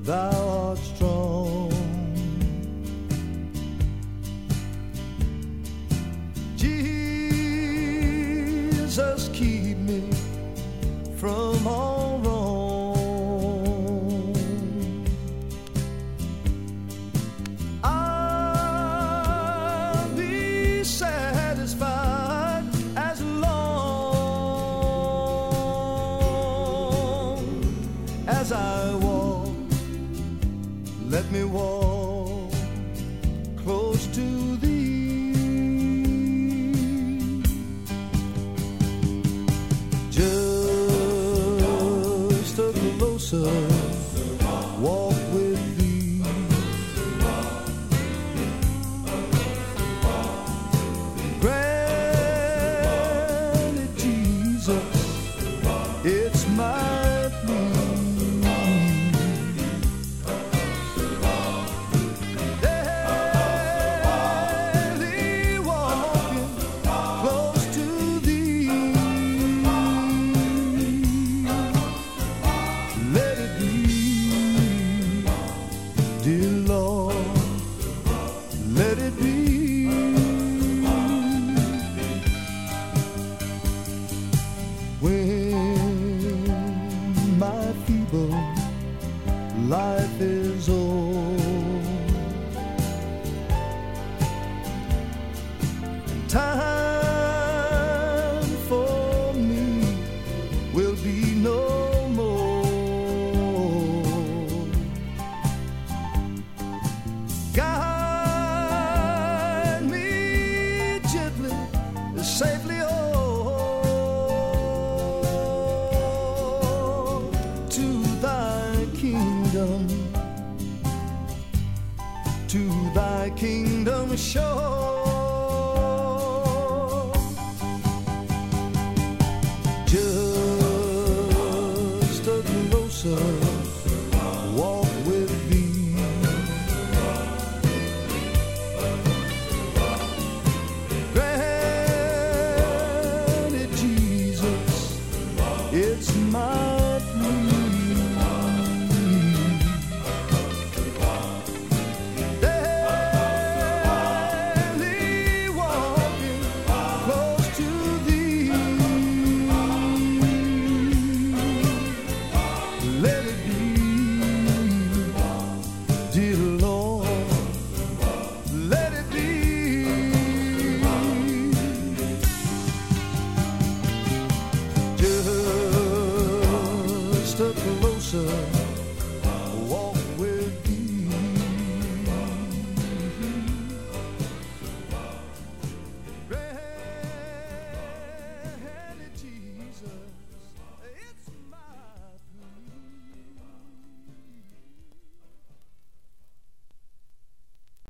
thou art strong. Jesus, keep me from all wrong. I'll be satisfied as long as I walk. Let me walk close to thee. Just a closer walk with thee. Granted, Jesus, it's my plea. Daily walking close to thee. Let it be, dear Lord, let it be. When my feeble life is old, time for me will be no more. Guide me gently, safely to thy kingdom, to thy kingdom shore. Just a closer walk with thee. Granted, Jesus, it's my plea.